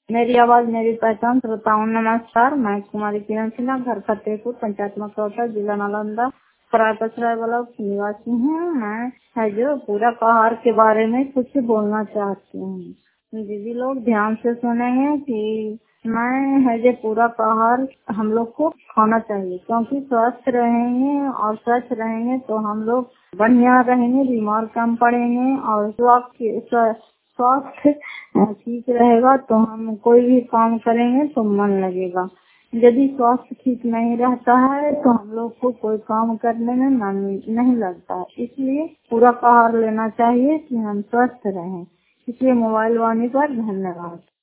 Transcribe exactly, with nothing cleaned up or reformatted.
मेरी आवाज मेरी पहचान। श्रोताओं नमस्कार, मैं कुमारी किरण सिन्हा, घर फतेहपुर, पंचायत मकरौता, जिला नालंदा, सराय ब्लॉक की निवासी हूँ। मैं है जो पूरक आहार के बारे में कुछ बोलना चाहती हूँ। दीदी लोग ध्यान से सुनेंगे कि मैं है जो पूरक आहार हम लोग को खाना चाहिए, क्योंकि स्वस्थ रहेंगे और स्वच्छ रहेंगे तो हम लोग बढ़िया रहेंगे, बीमार कम पड़ेंगे और स्वास्थ्य स्वास्थ्य ठीक रहेगा तो हम कोई भी काम करेंगे तो मन लगेगा। यदि स्वास्थ्य ठीक नहीं रहता है तो हम लोग को कोई काम करने में मन नहीं लगता है। इसलिए पूरक आहार लेना चाहिए कि हम स्वस्थ रहें। इसलिए मोबाइल वाणी पर धन्यवाद।